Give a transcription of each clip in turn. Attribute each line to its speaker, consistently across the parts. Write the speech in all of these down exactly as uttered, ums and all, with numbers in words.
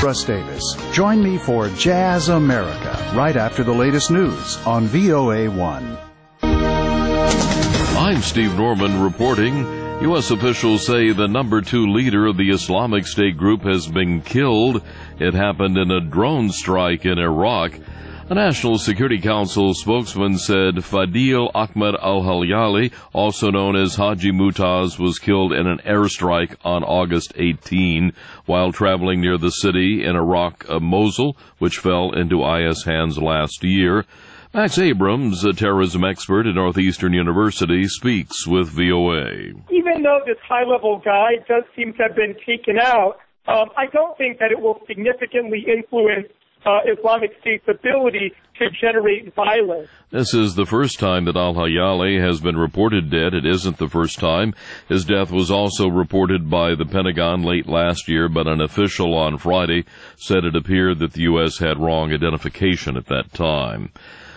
Speaker 1: Russ Davis. Join me for Jazz America right after the latest news on V O A one.
Speaker 2: I'm Steve Norman reporting. U S officials say the number two leader of the Islamic State group has been killed. It happened in a drone strike in Iraq. A National Security Council spokesman said Fadil Ahmed al-Halyali, also known as Haji Mutaz, was killed in an airstrike on August eighteenth while traveling near the city in Iraq of Mosul, which fell into I S hands last year. Max Abrams, a terrorism expert at Northeastern University, speaks with V O A.
Speaker 3: Even though this high-level guy does seem to have been taken out, um, I don't think that it will significantly influence Uh, Islamic State's ability to generate violence.
Speaker 2: This is the first time that al-Halyali has been reported dead. It isn't the first time. His death was also reported by the Pentagon late last year, but an official on Friday said it appeared that the U S had wrong identification at that time.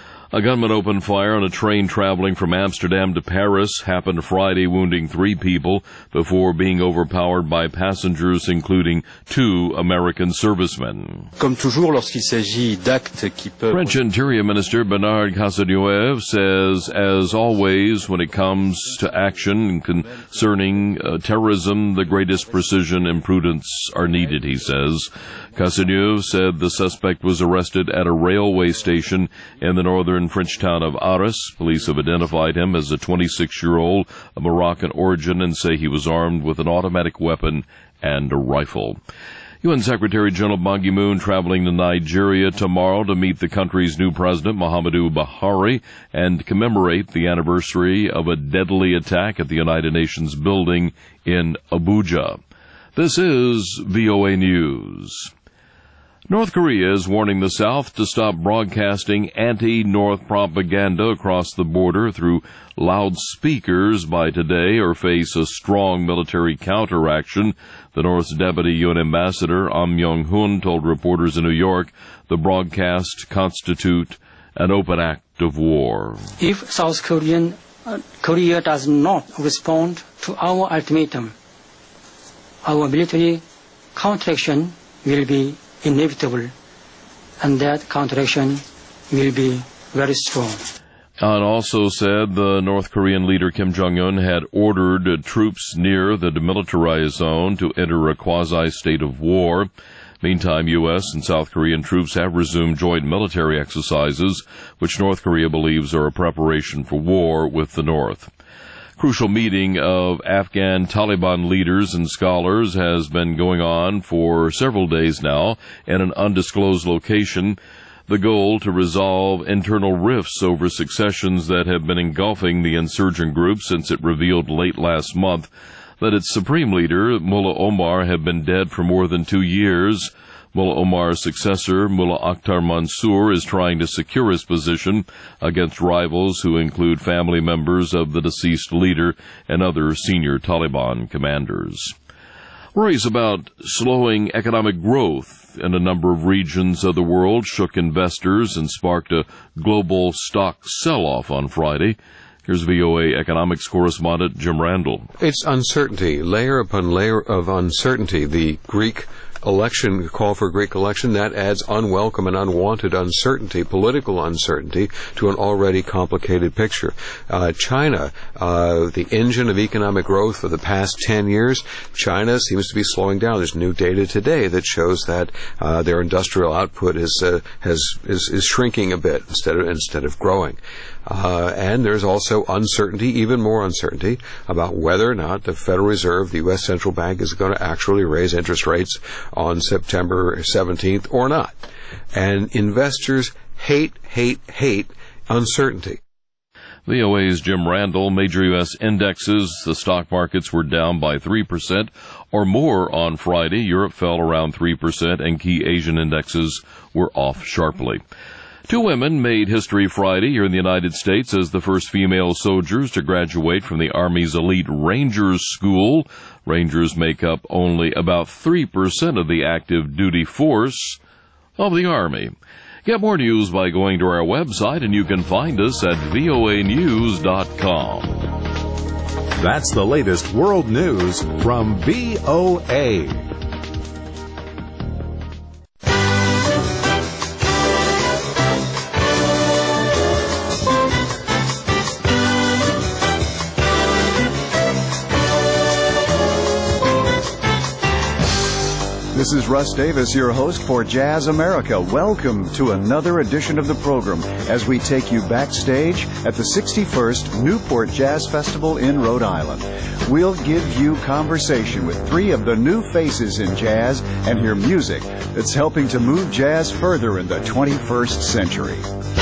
Speaker 2: A gunman opened fire on a train traveling from Amsterdam to Paris, happened Friday, wounding three people before being overpowered by passengers, including two American servicemen.
Speaker 4: Comme toujours, lorsqu'il s'agit d'actes qui peuvent...
Speaker 2: French Interior Minister Bernard Cazeneuve says, as always, when it comes to action concerning uh, terrorism, the greatest precision and prudence are needed, he says. Cazeneuve said the suspect was arrested at a railway station in the northern French town of Arras. Police have identified him as a twenty-six-year-old of Moroccan origin and say he was armed with an automatic weapon and a rifle. U N Secretary General Ban Ki-moon traveling to Nigeria tomorrow to meet the country's new president, Muhammadu Buhari, and commemorate the anniversary of a deadly attack at the United Nations building in Abuja. This is V O A News. North Korea is warning the South to stop broadcasting anti-North propaganda across the border through loudspeakers by today or face a strong military counteraction. The North's deputy U N ambassador, Ahn Myung-hoon, told reporters in New York the broadcasts constitute an open act of war.
Speaker 5: If South Korean, uh, Korea does not respond to our ultimatum, our military counteraction will be inevitable, and that counteraction will be very strong.
Speaker 2: Ahn also said the North Korean leader Kim Jong-un had ordered uh, troops near the demilitarized zone to enter a quasi-state of war. Meantime, U S and South Korean troops have resumed joint military exercises, which North Korea believes are a preparation for war with the North. Crucial meeting of Afghan Taliban leaders and scholars has been going on for several days now in an undisclosed location. The goal to resolve internal rifts over successions that have been engulfing the insurgent group since it revealed late last month that its supreme leader, Mullah Omar, had been dead for more than two years. Mullah Omar's successor, Mullah Akhtar Mansour, is trying to secure his position against rivals who include family members of the deceased leader and other senior Taliban commanders. Worries about slowing economic growth in a number of regions of the world shook investors and sparked a global stock sell-off on Friday. Here's V O A economics correspondent Jim Randall.
Speaker 6: It's uncertainty, layer upon layer of uncertainty. The Greek election, call for Greek election, that adds unwelcome and unwanted uncertainty, political uncertainty, to an already complicated picture. Uh, China, uh, the engine of economic growth for the past ten years, China seems to be slowing down. There's new data today that shows that uh, their industrial output is, uh, has, is, is shrinking a bit instead of, instead of growing. Uh, and there's also uncertainty, even more uncertainty, about whether or not the Federal Reserve, the U S Central Bank, is going to actually raise interest rates on September seventeenth or not. And investors hate, hate, hate uncertainty.
Speaker 2: V O A's Jim Randall. Major U S indexes, the stock markets were down by three percent or more on Friday. Europe fell around three percent, and key Asian indexes were off sharply. Two women made history Friday here in the United States as the first female soldiers to graduate from the Army's elite Rangers School. Rangers make up only about three percent of the active duty force of the Army. Get more news by going to our website, and you can find us at V O A news dot com.
Speaker 7: That's the latest world news from V O A.
Speaker 1: This is Russ Davis, your host for Jazz America. Welcome to another edition of the program as we take you backstage at the sixty-first Newport Jazz Festival in Rhode Island. We'll give you conversation with three of the new faces in jazz and hear music that's helping to move jazz further in the twenty-first century.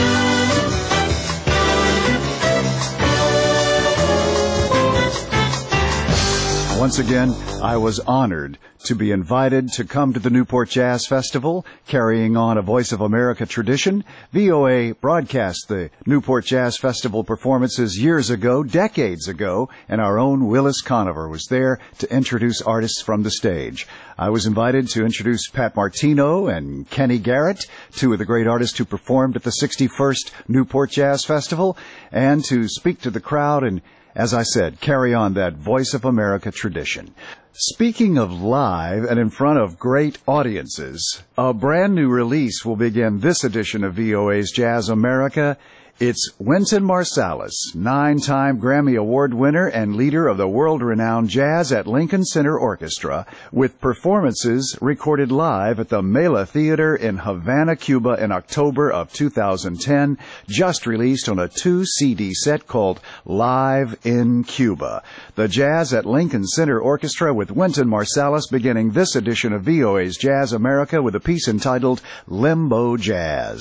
Speaker 1: Once again, I was honored to be invited to come to the Newport Jazz Festival, carrying on a Voice of America tradition. V O A broadcast the Newport Jazz Festival performances years ago, decades ago, and our own Willis Conover was there to introduce artists from the stage. I was invited to introduce Pat Martino and Kenny Garrett, two of the great artists who performed at the sixty-first Newport Jazz Festival, and to speak to the crowd and, as I said, carry on that Voice of America tradition. Speaking of live and in front of great audiences, a brand new release will begin this edition of V O A's Jazz America. It's Wynton Marsalis, nine-time Grammy Award winner and leader of the world-renowned Jazz at Lincoln Center Orchestra, with performances recorded live at the Mela Theater in Havana, Cuba in October of two thousand ten, just released on a two C D set called Live in Cuba. The Jazz at Lincoln Center Orchestra with Wynton Marsalis beginning this edition of V O A's Jazz America with a piece entitled Limbo Jazz.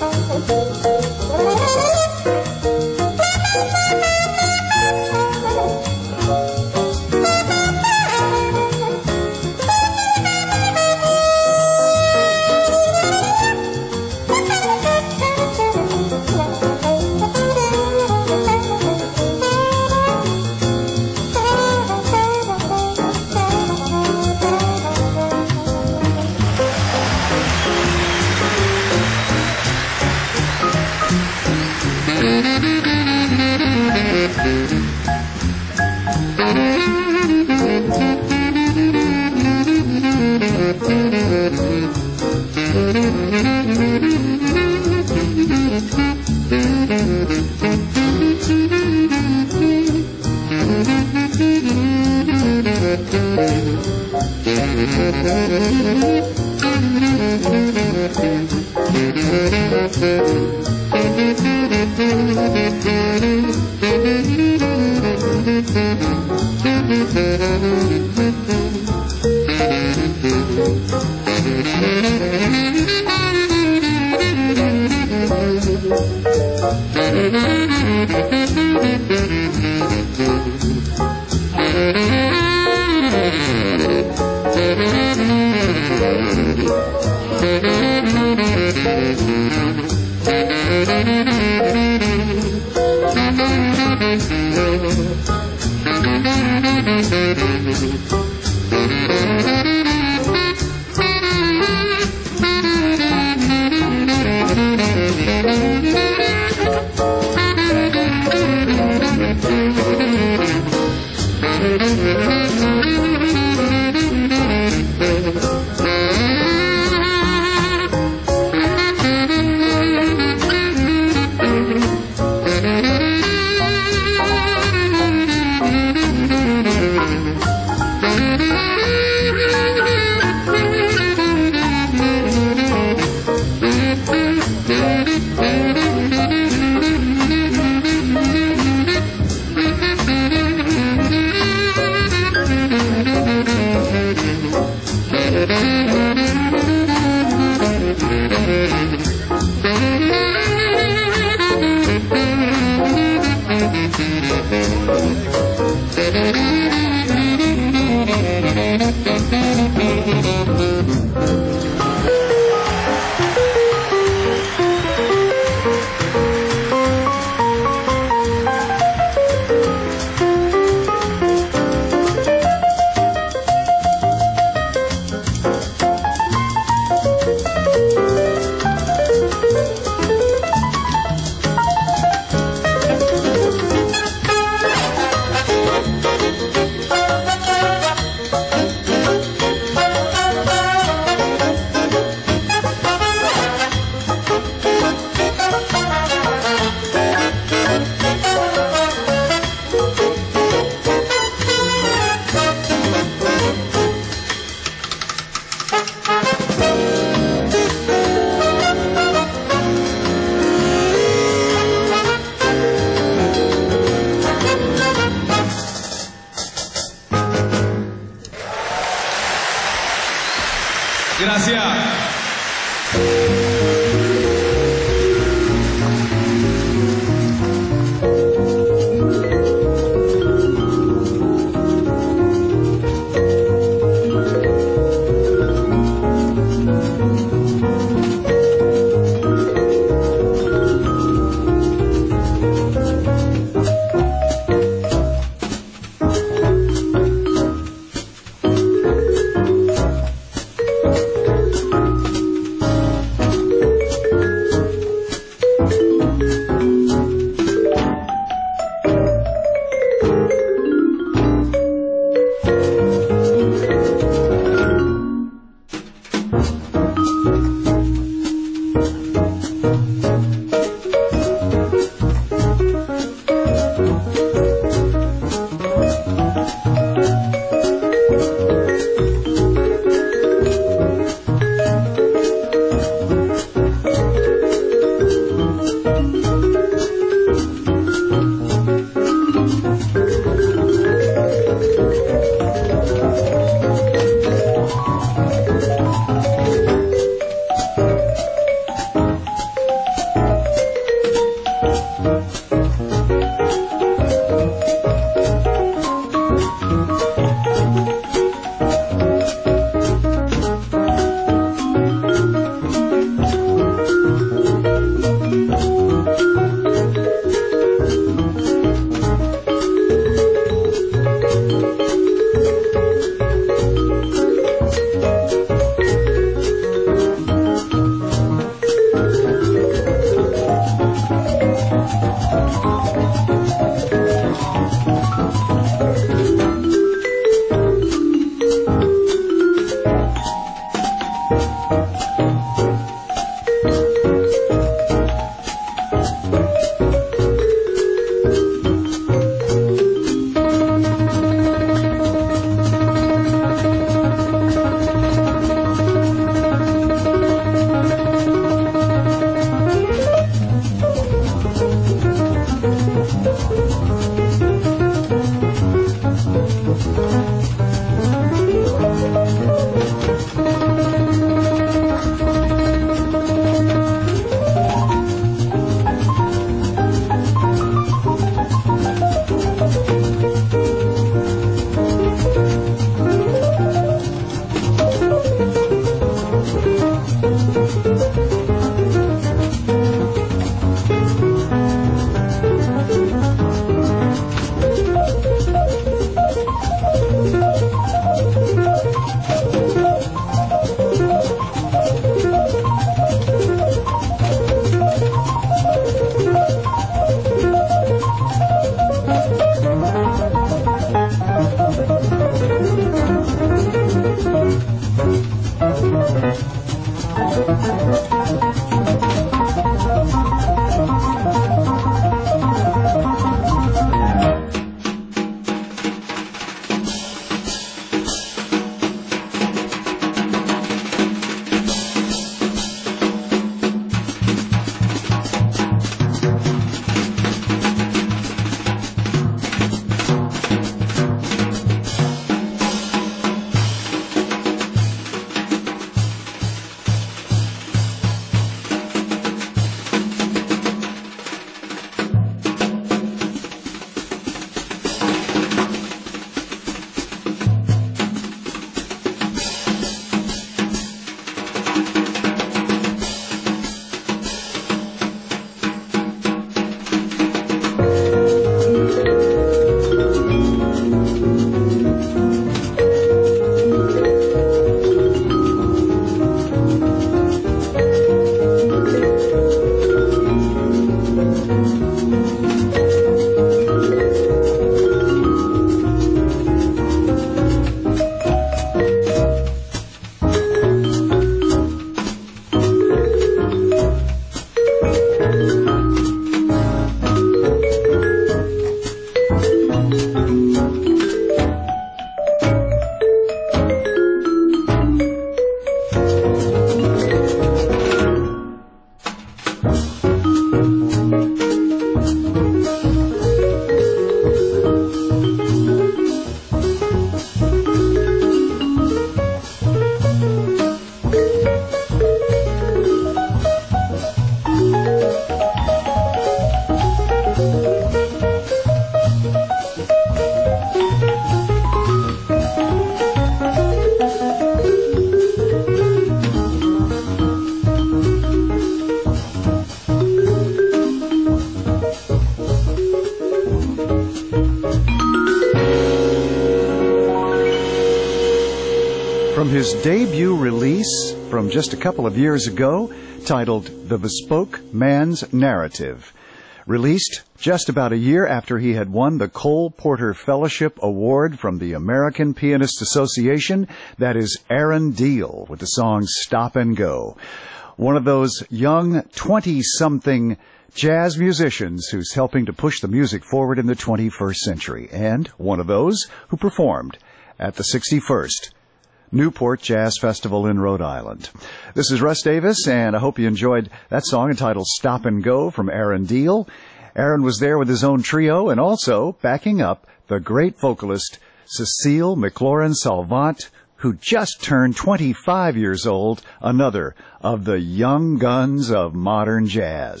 Speaker 1: From his debut release from just a couple of years ago, titled The Bespoke Man's Narrative, released just about a year after he had won the Cole Porter Fellowship Award from the American Pianist Association, that is Aaron Deal, with the song Stop and Go. One of those young twenty-something jazz musicians who's helping to push the music forward in the twenty-first century, and one of those who performed at the sixty-first Newport Jazz Festival in Rhode Island. This is Russ Davis, and I hope you enjoyed that song entitled Stop and Go from Aaron Deal. Aaron was there with his own trio and also backing up the great vocalist Cecile McLaurin-Salvant, who just turned twenty-five years old, another of the young guns of modern jazz.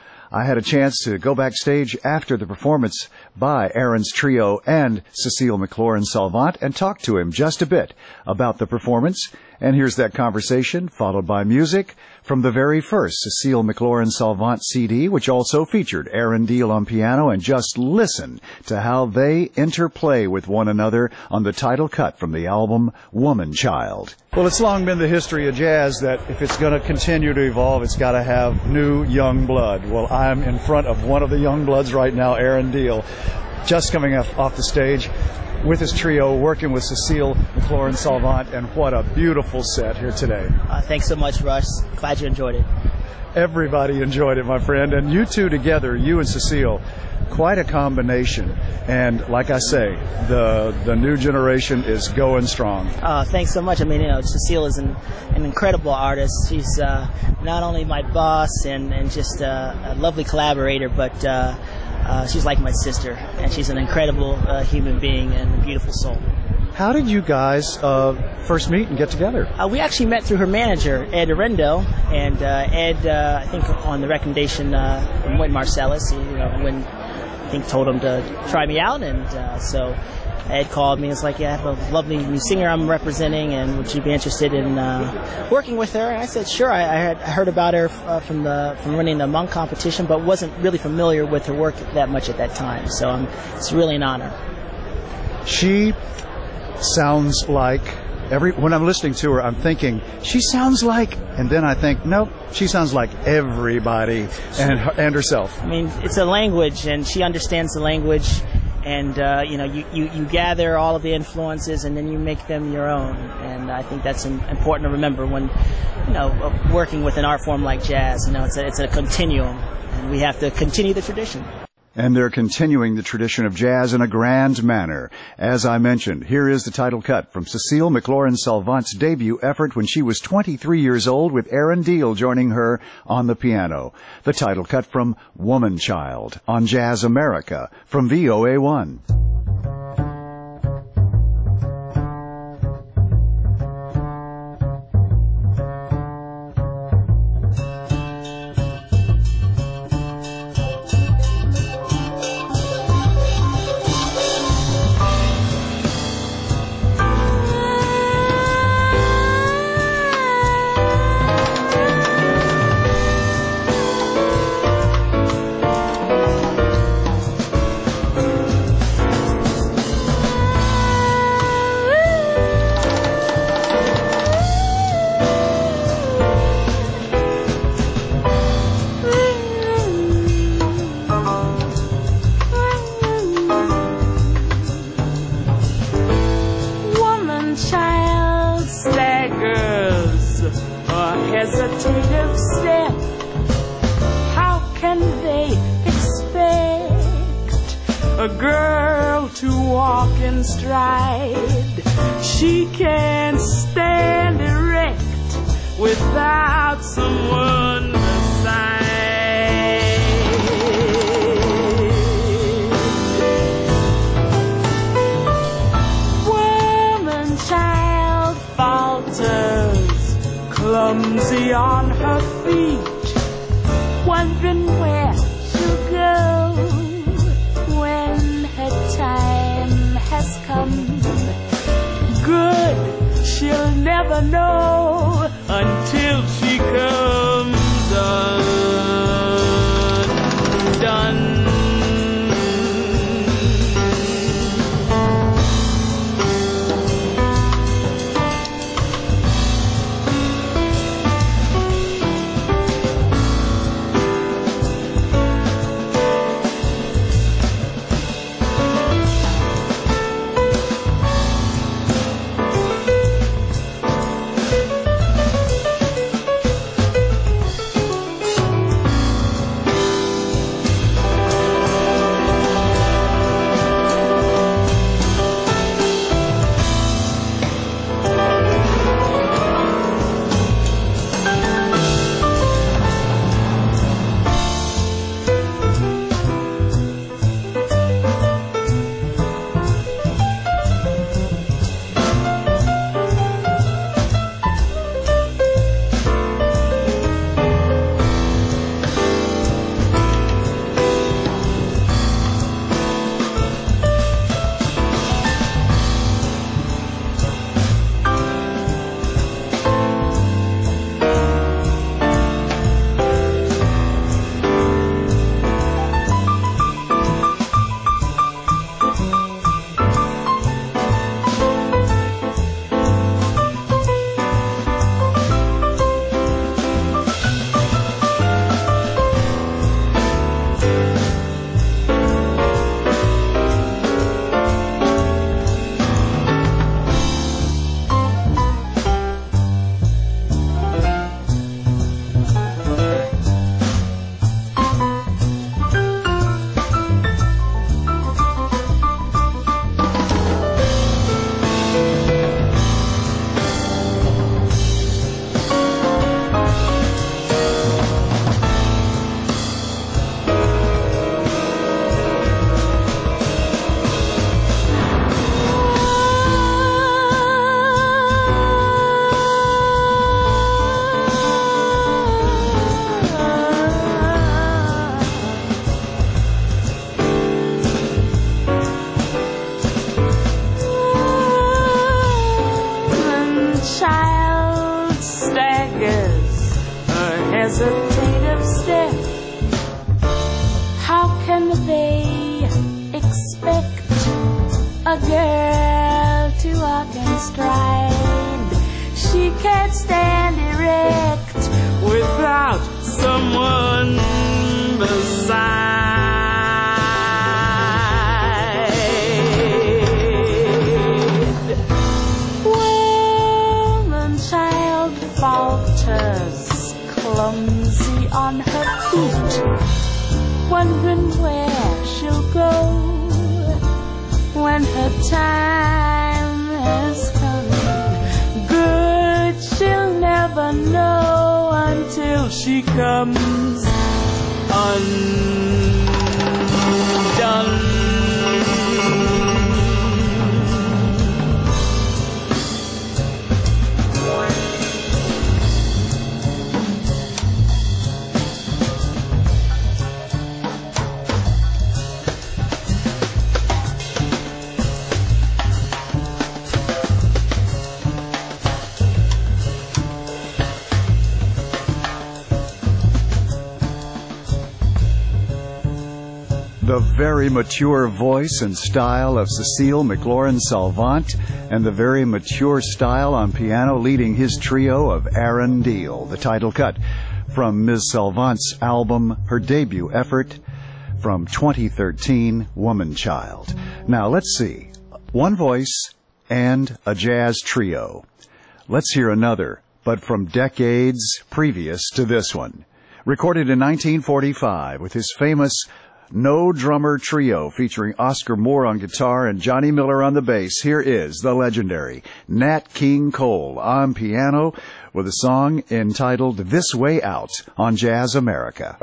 Speaker 1: I had a chance to go backstage after the performance by Aaron's trio and Cecile McLaurin-Salvant and talk to him just a bit about the performance. And here's that conversation, followed by music from the very first Cecile McLaurin-Salvant C D, which also featured Aaron Deal on piano. And just listen to how they interplay with one another on the title cut from the album Woman Child. Well, it's long been the history of jazz that if it's going to continue to evolve, it's got to have new young blood. Well, I'm in front of one of the young bloods right now, Aaron Deal, just coming off, off the stage with his trio, working with Cecile McLaurin-Salvant, and what a beautiful set here today.
Speaker 8: Uh, thanks so much, Russ. Glad you enjoyed it.
Speaker 1: Everybody enjoyed it, my friend, and you two together, you and Cecile, quite a combination. And like I say, the the new generation is going strong.
Speaker 8: Uh, thanks so much. I mean, you know, Cecile is an, an incredible artist. She's uh, not only my boss and, and just uh, a lovely collaborator, but uh, uh, she's like my sister, and she's an incredible uh, human being and a beautiful soul.
Speaker 1: How did you guys uh, first meet and get together?
Speaker 8: Uh, we actually met through her manager, Ed Arendo, and uh, Ed, uh, I think on the recommendation uh, from Wynton Marsalis, he, you know, when I think told him to try me out, and uh, so Ed called me and was like, yeah, I have a lovely new singer I'm representing, and would you be interested in uh, working with her? And I said, sure. I, I, had, I heard about her uh, from the from running the Monk competition, but wasn't really familiar with her work that much at that time, so um, it's really an honor.
Speaker 1: She sounds like, every when I'm listening to her, I'm thinking, she sounds like, and then I think, nope, she sounds like everybody and and herself.
Speaker 8: I mean, it's a language, and she understands the language, and uh, you know, you, you, you gather all of the influences and then you make them your own. And I think that's important to remember when, you know, working with an art form like jazz. You know, it's a, it's a continuum, and we have to continue the tradition.
Speaker 1: And they're continuing the tradition of jazz in a grand manner. As I mentioned, here is the title cut from Cecile McLaurin-Salvant's debut effort when she was twenty-three years old, with Aaron Deal joining her on the piano. The title cut from Woman Child on Jazz America from V O A one.
Speaker 9: hesitative step. How can they expect a girl to walk in stride? She can't stand erect without someone beside. Woman child falters, clumsy on her feet, wondering where she'll go when her time has come. Good, she'll never know until she comes undone. Hesitative step. How can they expect a girl to walk in stride? She can't stand erect without someone beside. falters, clumsy on her feet, wondering where she'll go when her time has come. Good, she'll never know until she comes undone.
Speaker 1: The very mature voice and style of Cecile McLaurin-Salvant, and the very mature style on piano leading his trio of Aaron Deal, the title cut from Miz Salvant's album, her debut effort from twenty thirteen, Woman Child. Now let's see, one voice and a jazz trio. Let's hear another, but from decades previous to this one. Recorded in nineteen forty-five with his famous No Drummer Trio featuring Oscar Moore on guitar and Johnny Miller on the bass. Here is the legendary Nat King Cole on piano with a song entitled This Way Out on Jazz America.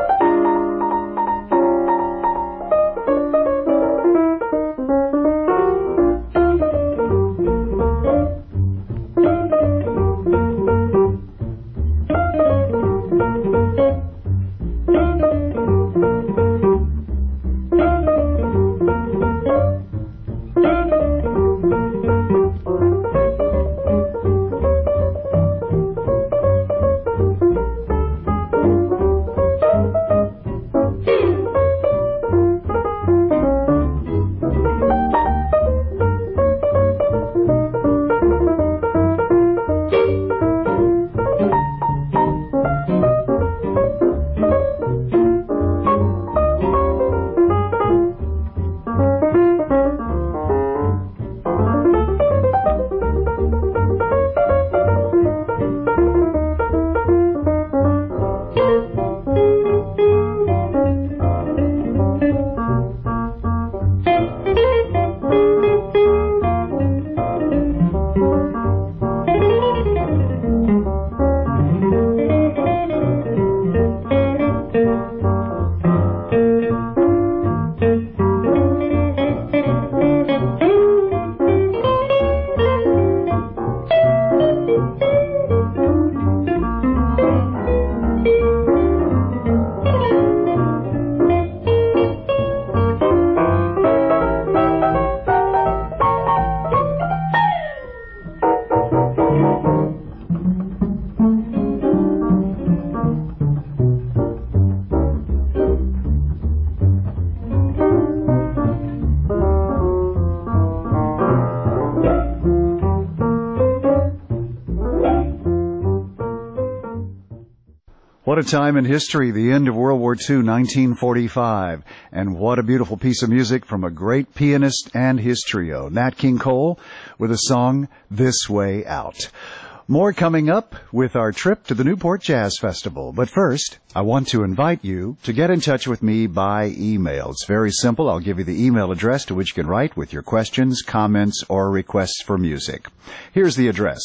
Speaker 1: What a time in history, the end of World War Two, nineteen forty-five. And what a beautiful piece of music from a great pianist and his trio, Nat King Cole, with a song, This Way Out. More coming up with our trip to the Newport Jazz Festival. But first, I want to invite you to get in touch with me by email. It's very simple. I'll give you the email address to which you can write with your questions, comments, or requests for music. Here's the address,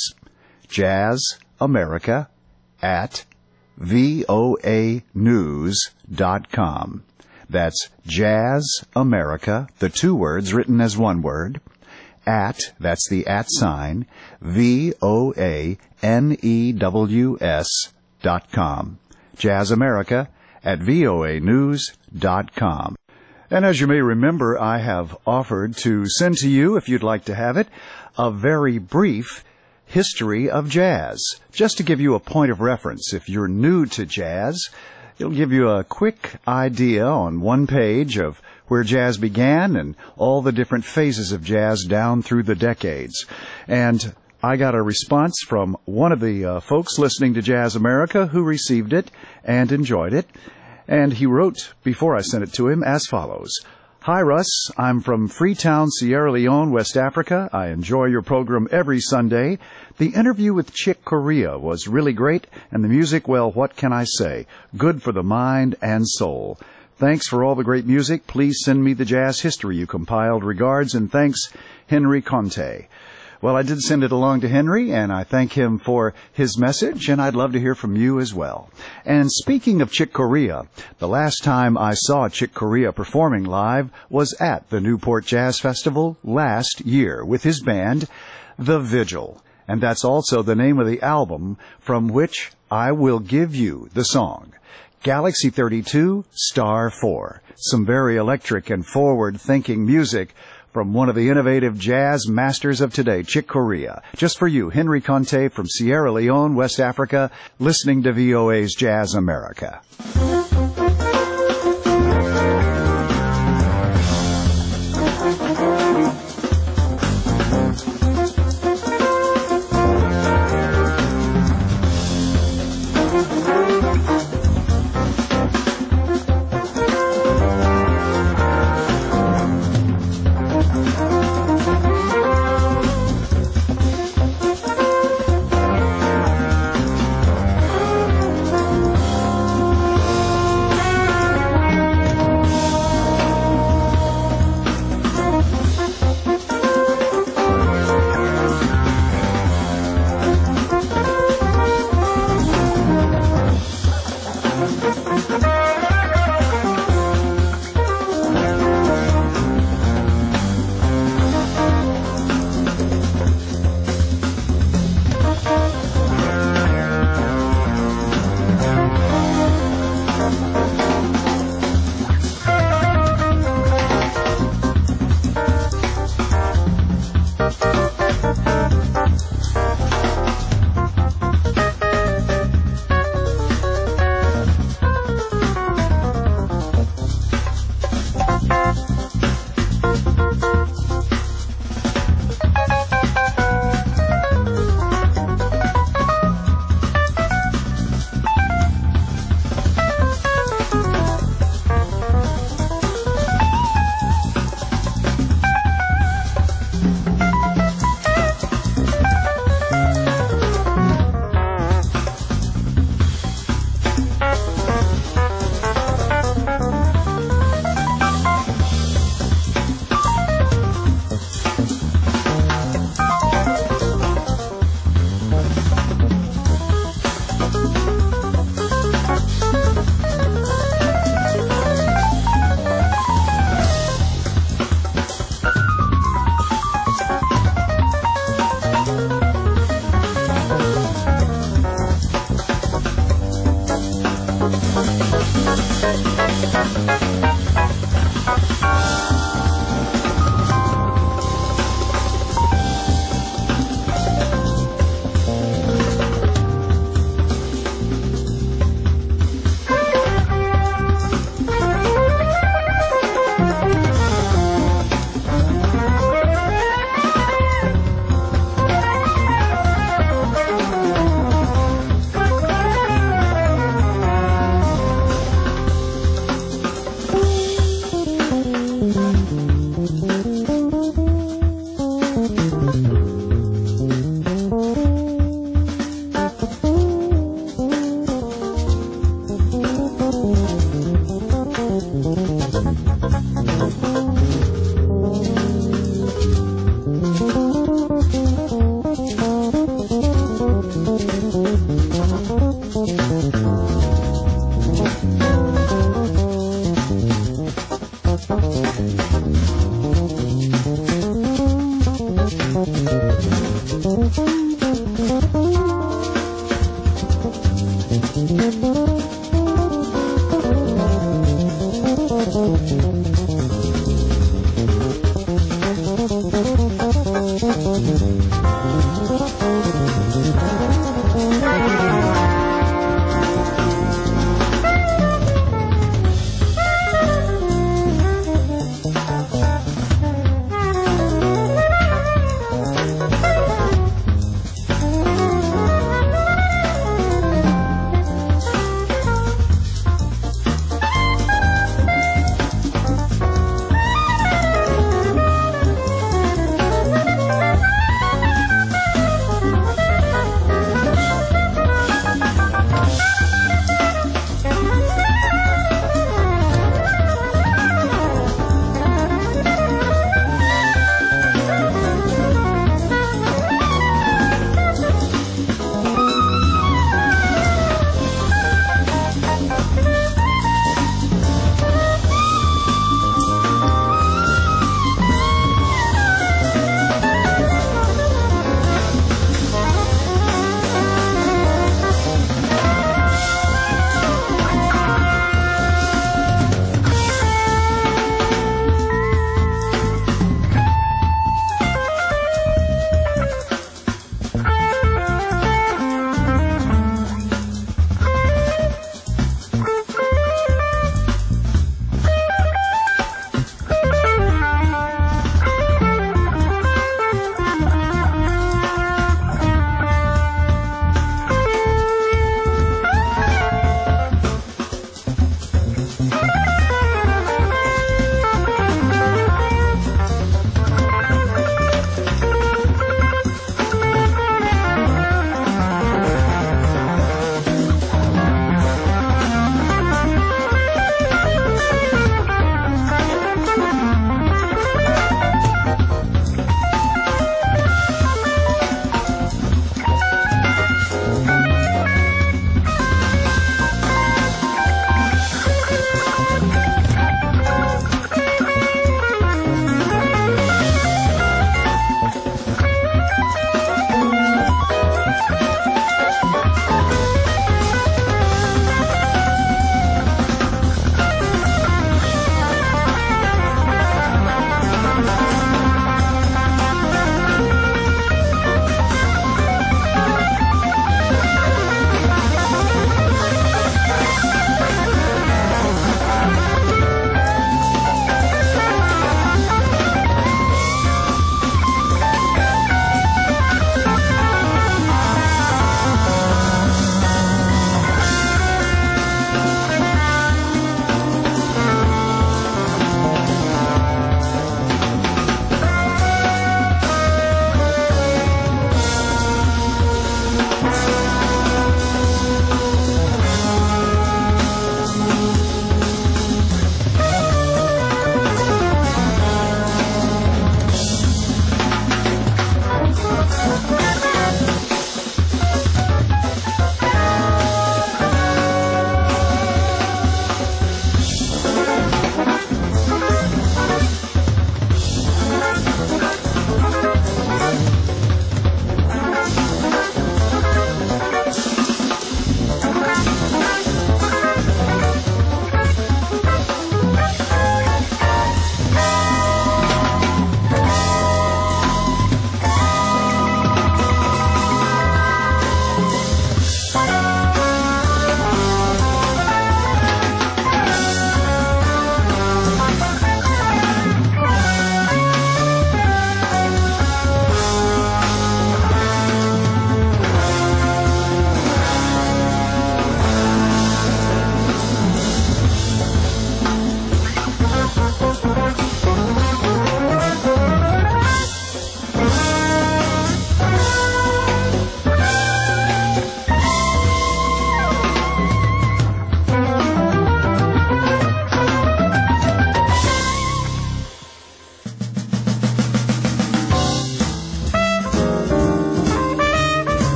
Speaker 1: jazzamerica at V O A news dot com. That's Jazz America, the two words written as one word, at, that's the at sign, V O A N E W S dot com. Jazz America at V O A news dot com. And as you may remember, I have offered to send to you, if you'd like to have it, a very brief history of jazz, just to give you a point of reference. If you're new to jazz, it'll give you a quick idea on one page of where jazz began and all the different phases of jazz down through the decades. And I got a response from one of the uh, folks listening to Jazz America who received it and enjoyed it. And he wrote, before I sent it to him, as follows. Hi, Russ. I'm from Freetown, Sierra Leone, West Africa. I enjoy your program every Sunday. The interview with Chick Corea was really great, and the music, well, what can I say? Good for the mind and soul. Thanks for all the great music. Please send me the jazz history you compiled. Regards, and thanks, Henry Conte. Well, I did send it along to Henry, and I thank him for his message, and I'd love to hear from you as well. And speaking of Chick Corea, the last time I saw Chick Corea performing live was at the Newport Jazz Festival last year with his band, The Vigil. And that's also the name of the album from which I will give you the song, Galaxy thirty-two, Star four. Some very electric and forward-thinking music from one of the innovative jazz masters of today, Chick Corea. Just for you, Henry Conte from Sierra Leone, West Africa, listening to V O A's Jazz America.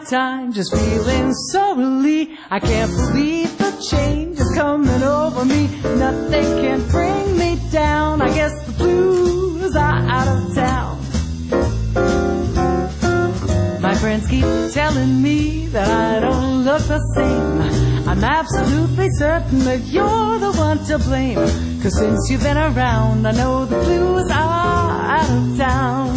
Speaker 10: time, just feeling sorely. I can't believe the change is coming over me. Nothing can bring me down. I guess the blues are out of town. My friends keep telling me that I don't look the same. I'm absolutely certain that you're the one to blame. Cause since you've been around, I know the blues are out of town.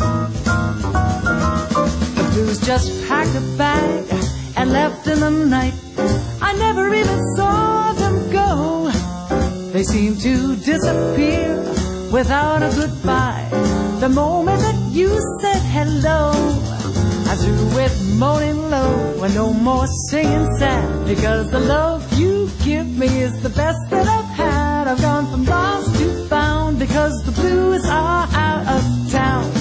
Speaker 10: The blues just packed a bag and left in the night. I never even saw them go. They seem to disappear without a goodbye. The moment that you said hello, I'm through with moaning low and no more singing sad. Because the love you give me is the best that I've had. I've gone from lost to found because the blues are out of town.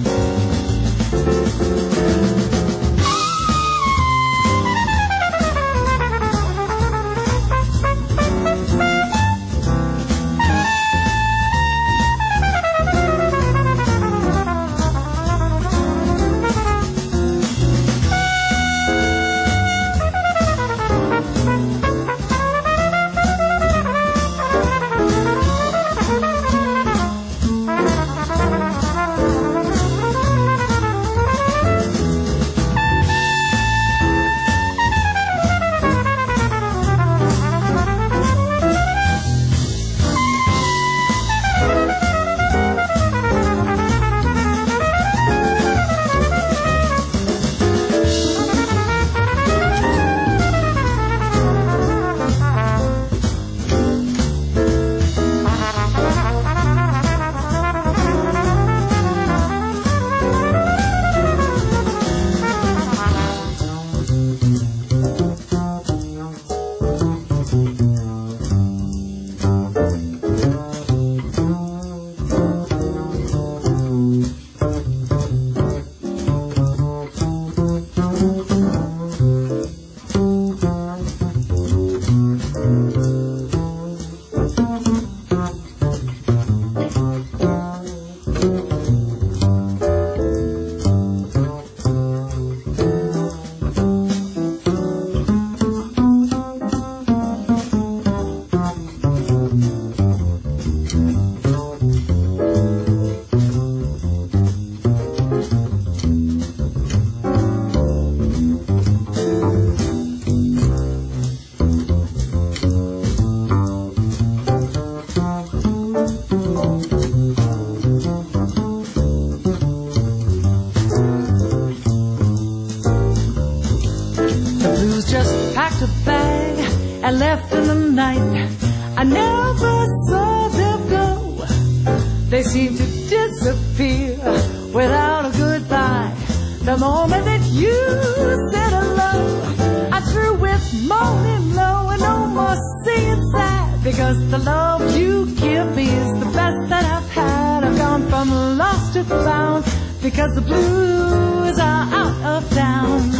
Speaker 10: I left in the night. I never saw them go. They seem to disappear without a goodbye. The moment that you said hello, I'm through with moaning low and no more singing sad. Because the love you give me is the best that I've had. I've gone from lost to found because the blues are out of town.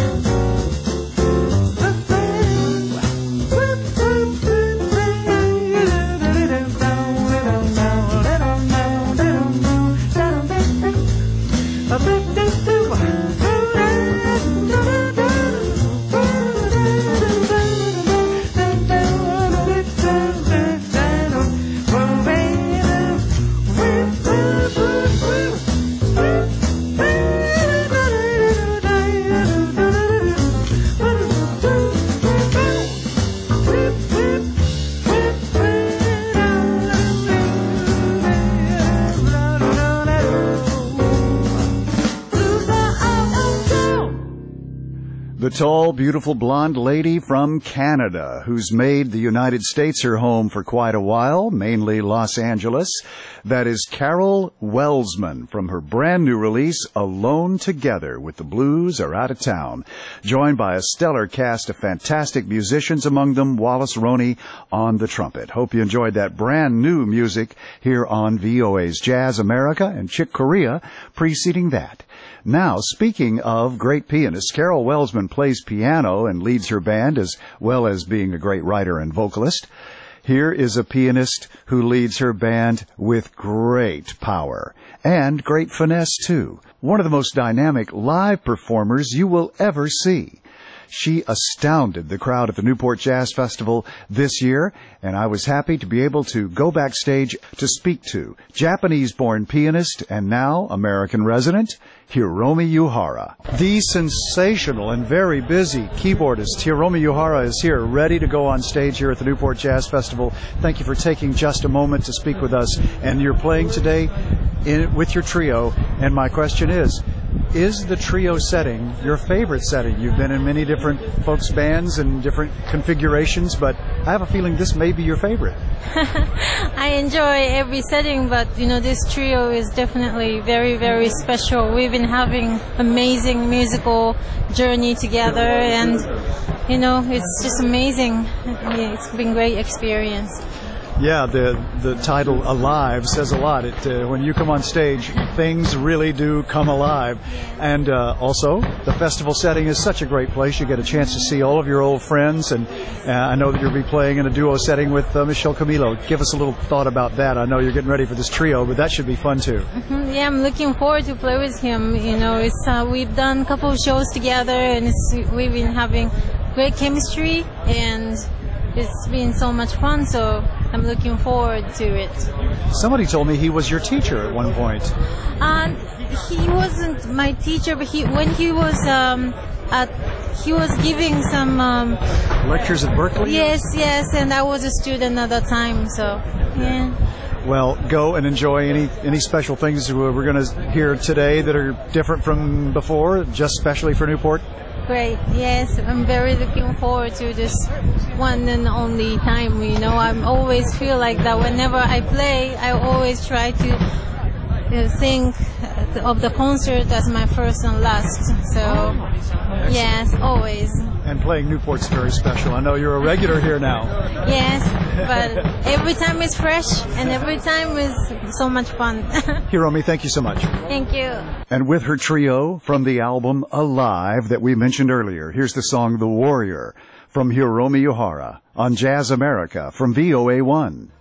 Speaker 1: The tall, beautiful blonde lady from Canada who's made the United States her home for quite a while, mainly Los Angeles. That is Carol Welsman from her brand new release, Alone Together with the Blues Are Out of Town, joined by a stellar cast of fantastic musicians, among them Wallace Roney on the trumpet. Hope you enjoyed that brand new music here on V O A's Jazz America, and Chick Corea preceding that. Now, speaking of great pianists, Carol Welsman plays piano and leads her band as well as being a great writer and vocalist. Here is a pianist who leads her band with great power and great finesse, too. One of the most dynamic live performers you will ever see. She astounded the crowd at the Newport Jazz Festival this year, and I was happy to be able to go backstage to speak to Japanese-born pianist and now American resident, Hiromi Yuhara. The sensational and very busy keyboardist Hiromi Yuhara is here, ready to go on stage here at the Newport Jazz Festival. Thank you for taking just a moment to speak with us. And you're playing today in, with your trio, and my question is, is the trio setting your favorite setting? You've been in many different folks' bands and different configurations, but I have a feeling this may be your favorite.
Speaker 11: I enjoy every setting, but you know, this trio is definitely very, very special. We've been having amazing musical journey together, and you know, it's just amazing. It's been a great experience.
Speaker 1: Yeah, the the title "Alive" says a lot. It uh, when you come on stage, things really do come alive. And uh, also, the festival setting is such a great place. You get a chance to see all of your old friends, and uh, I know that you'll be playing in a duo setting with uh, Michel Camilo. Give us a little thought about that. I know you're getting ready for this trio, but that should be fun too.
Speaker 11: Mm-hmm. Yeah, I'm looking forward to play with him. You know, it's uh, we've done a couple of shows together, and it's, we've been having great chemistry, and it's been so much fun. So I'm looking forward to it.
Speaker 1: Somebody told me he was your teacher at one point.
Speaker 11: Um, he wasn't my teacher, but he when he was um, at he was giving some um,
Speaker 1: lectures at Berkeley.
Speaker 11: Yes, yes, and I was a student at that time. So yeah.
Speaker 1: Well, go and enjoy any any special things we're going to hear today that are different from before, just specially for Newport.
Speaker 11: Great. Yes, I'm very looking forward to this one and only time. You know, I always feel like that whenever I play, I always try to uh, think of the concert as my first and last. So, yes, always.
Speaker 1: And playing Newport's very special. I know you're a regular here now.
Speaker 11: Yes, but every time is fresh and every time is so much fun.
Speaker 1: Hiromi, thank you so much.
Speaker 11: Thank you.
Speaker 1: And with her trio from the album Alive that we mentioned earlier, here's the song The Warrior from Hiromi Yuhara on Jazz America from V O A one.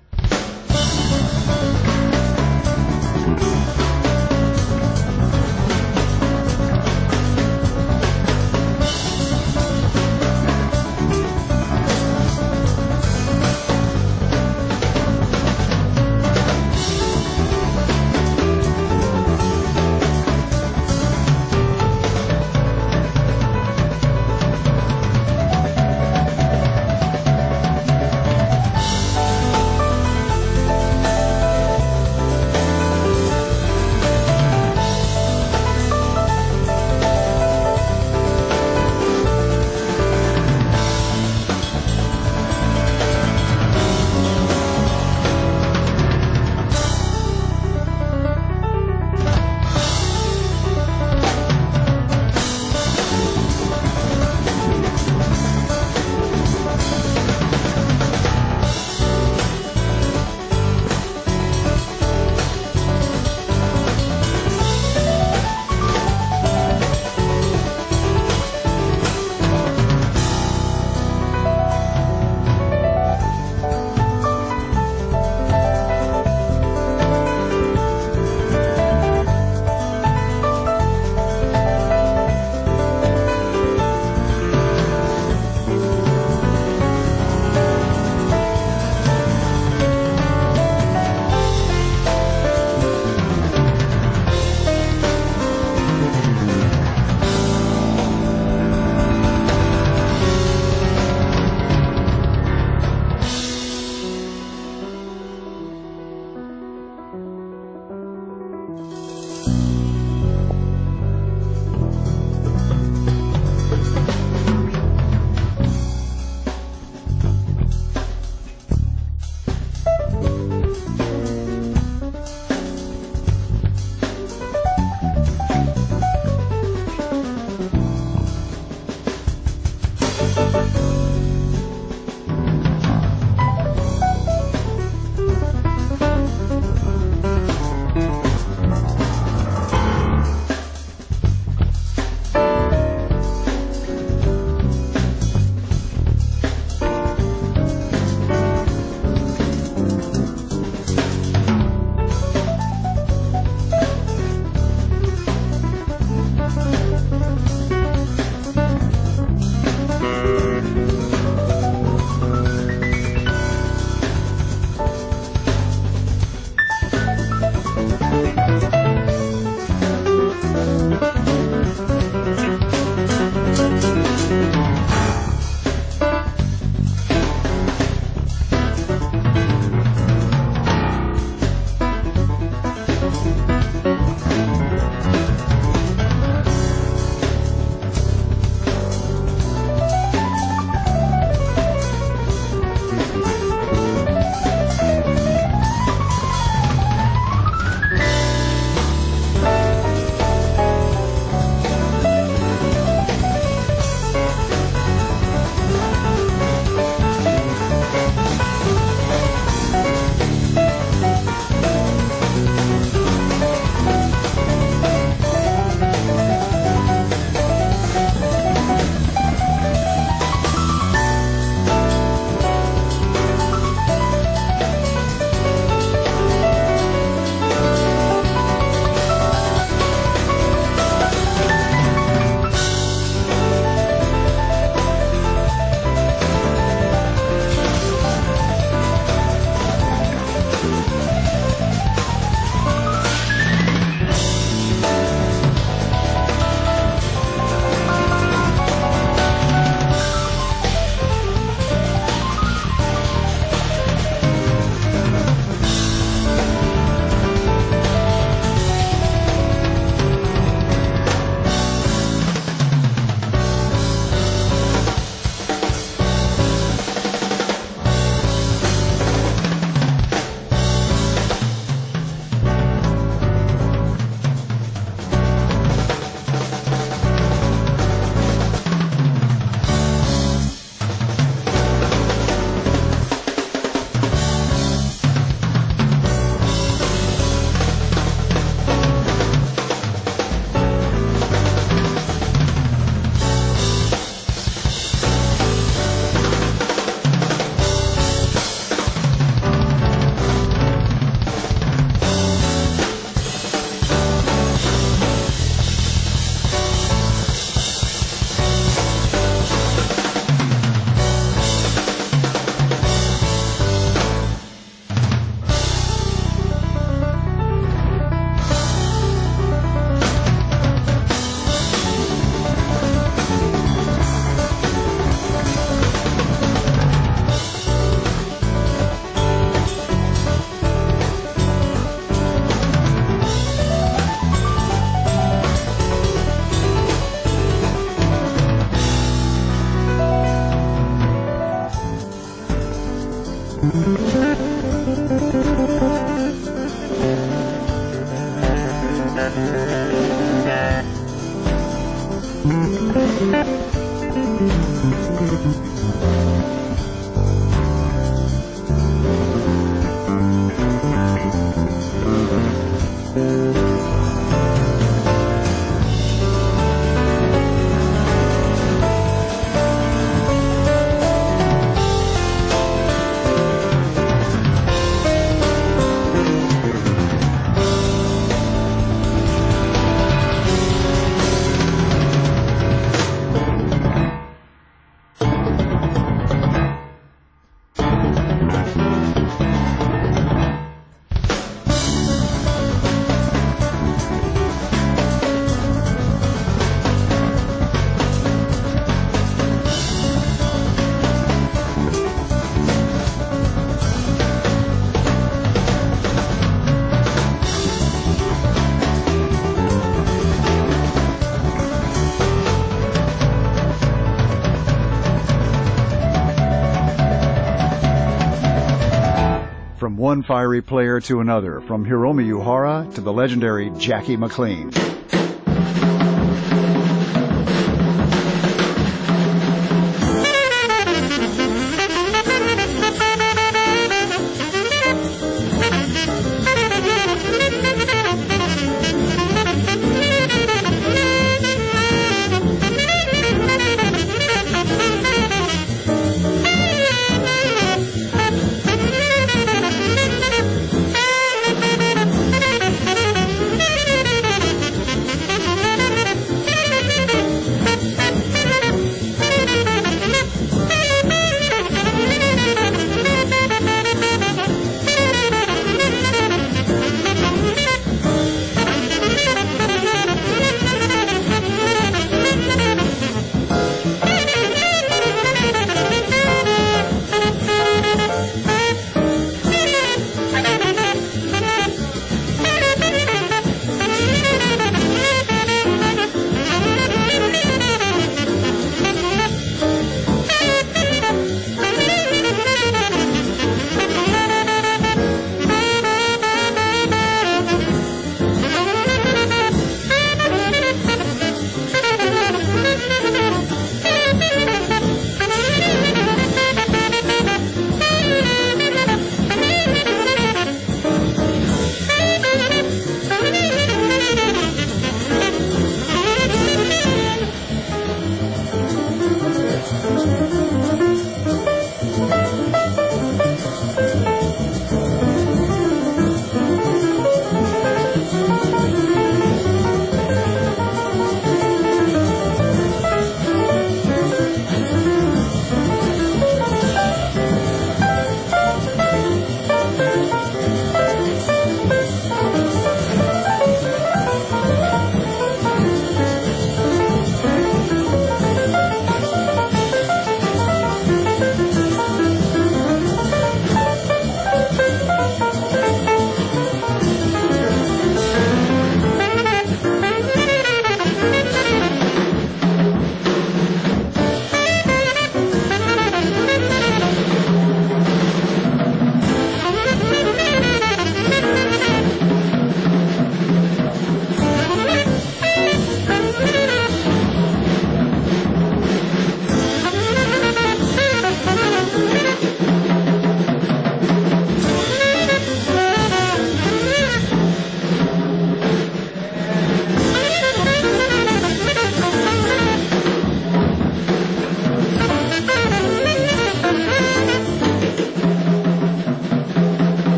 Speaker 1: From one fiery player to another, from Hiromi Uhara to the legendary Jackie McLean.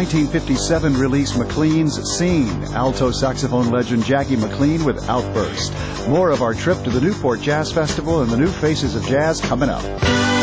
Speaker 1: nineteen fifty-seven release McLean's Scene, alto saxophone legend Jackie McLean with Outburst. More of our trip to the Newport Jazz Festival and the new faces of jazz coming up.